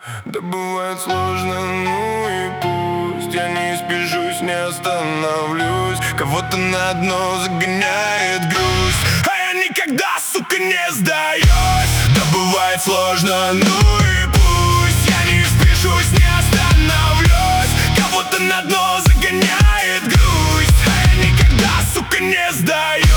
Да бывает сложно, ну и пусть. Я не спешусь, не остановлюсь. Кого-то на дно загоняет грусть, а я никогда, сука, не сдаюсь. Да бывает сложно, ну и пусть. Я не спешусь, не остановлюсь. Кого-то на дно загоняет грусть, а я никогда, сука, не сдаюсь.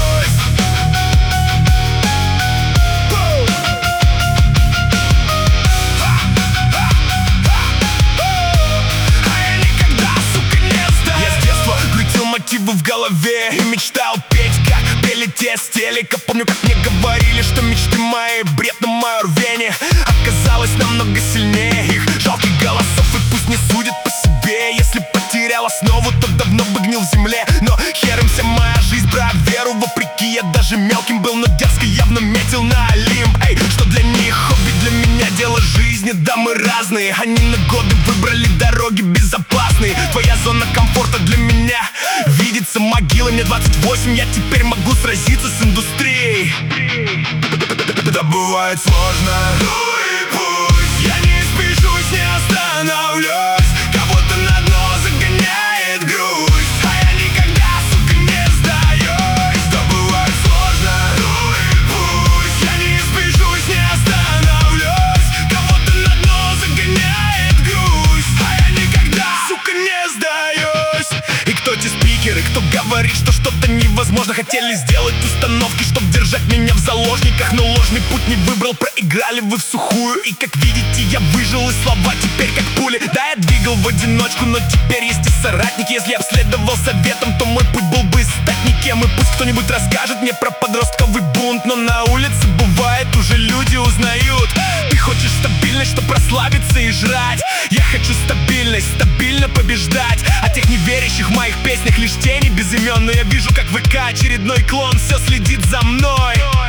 В голове и мечтал петь, как пели те с телека. Помню, как мне говорили, что мечты мои бред, но мое рвение оказалось намного сильнее их жалких голосов. И пусть не судят по себе. Если потерял основу, то давно бы гнил в земле. Но хером вся моя жизнь, брат, веру вопреки. Я даже мелким был, но дерзко явно метил на Олимп. Эй, что для них хобби, для меня дело жизни. Да, мы разные, они на годы выбрали дороги безопасные. Твоя зона комфорта для меня видится могилой. Мне 28, я теперь могу сразиться с индустрией. Да бывает сложно, ну и пусть. Я не спешусь, не остановлюсь. Кого-то на дно загоняет грусть, а я никогда, сука, не сдаюсь. Да бывает сложно, ну и пусть. Я не спешусь, не остановлюсь. Кого-то на дно загоняет грусть, а я никогда, сука, не сдаюсь. И кто те спикеры, кто говорит, что что-то невозможно? Хотели сделать установки, чтоб держать меня в заложниках, но ложный путь не выбрал, проиграли вы в сухую. И как видите, я выжил, и слова теперь как пули. Да, я двигал в одиночку, но теперь есть и соратники. Если я б следовал советам, то мой путь был бы стать никем. И пусть кто-нибудь расскажет мне про подростковый бунт, но на улице бывает, уже люди узнают. Ты хочешь стабильность, чтоб расслабиться и жрать. Я хочу стабильность, стабильно побеждать. А тех неверящих в моих песнях лишь тени без имен. Но я вижу, как в ВК очередной клон все следит за мной.